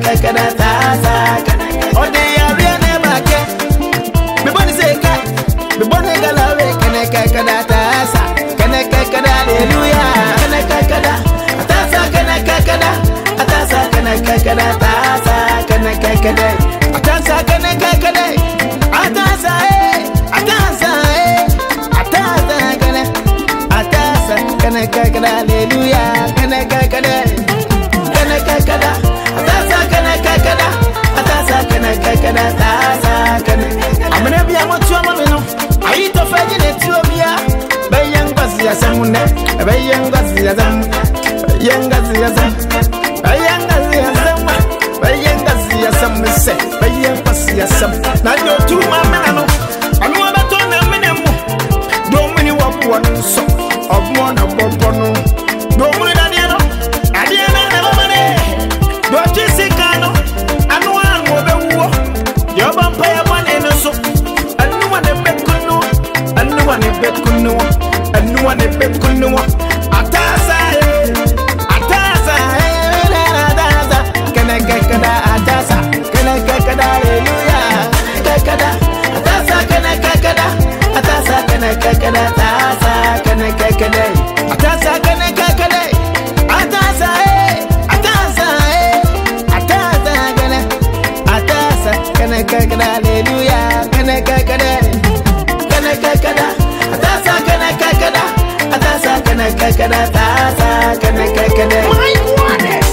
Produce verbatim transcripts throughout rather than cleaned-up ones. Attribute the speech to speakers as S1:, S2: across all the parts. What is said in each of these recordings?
S1: kada tasa ode ya bia ne bake me boni se ka me boni galawe kana kada tasa kana kada hallelujah kana kada tasa kana kada atasa kana kada tasa kana kada atasa kana kada atasa eh atasa eh atasa kana atasa kana kada hallelujah kana kada kana kada atasa kana kada atasa kana kada atasa kana amana bia mo tuwa mo no ayi to faji ne tuwa bia bayan kwasi ya samune bayan kwasi ya sam bayan kwasi ya sam bayan kwasi ya sam bayan kwasi ya sam se bayan kwasi ya sam na yo tu ma mena no anu abato na mena mu do muni wa kwa nso obo na bobo no do muni na dia no adia na na mane do chisika no anu anu obewo yo bampa ya mane no so anu wane bekunu anu wane bekunu anu wane bekunu atasa atasa atasa kana kana atasa kana kana hallelujah kana atasa kana kana atasa kana kana atasa kana kana atasa kana kana atasa atasa atasa kana atasa kana kana hallelujah kana kana kana kana atasa kana kana atasa kana kana atasa kana kana my goodness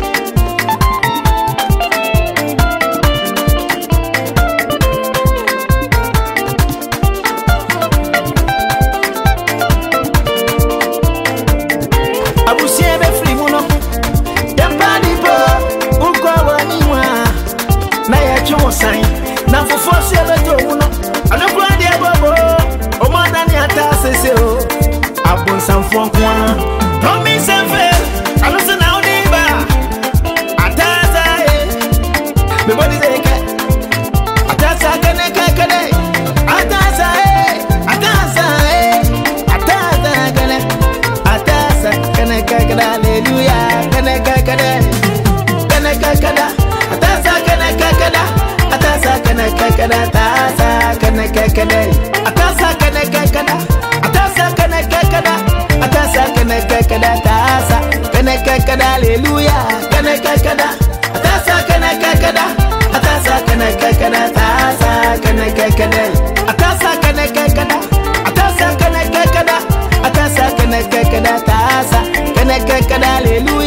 S1: abusie be free muno yampani po ukwa waniwa na ya chosan na fofo se be to muno anokwa de bobo o manda ni atase se o abun sanfo kwa no mi sanfe alusa na odiba atasa e me body say ka atasa kana kana atasa e atasa e atasa kana atasa kana kana hallelujah kana kana kana kana atasa kana kana atasa kana kana atasa kana kana atasa kana kana atasa kana kana atasa kana kana atasa kana kana hallelujah kana kana atasa kana kana atasa kana kana atasa kana kana atasa kana kana atasa kana kana atasa kana kana atasa kana kana hallelujah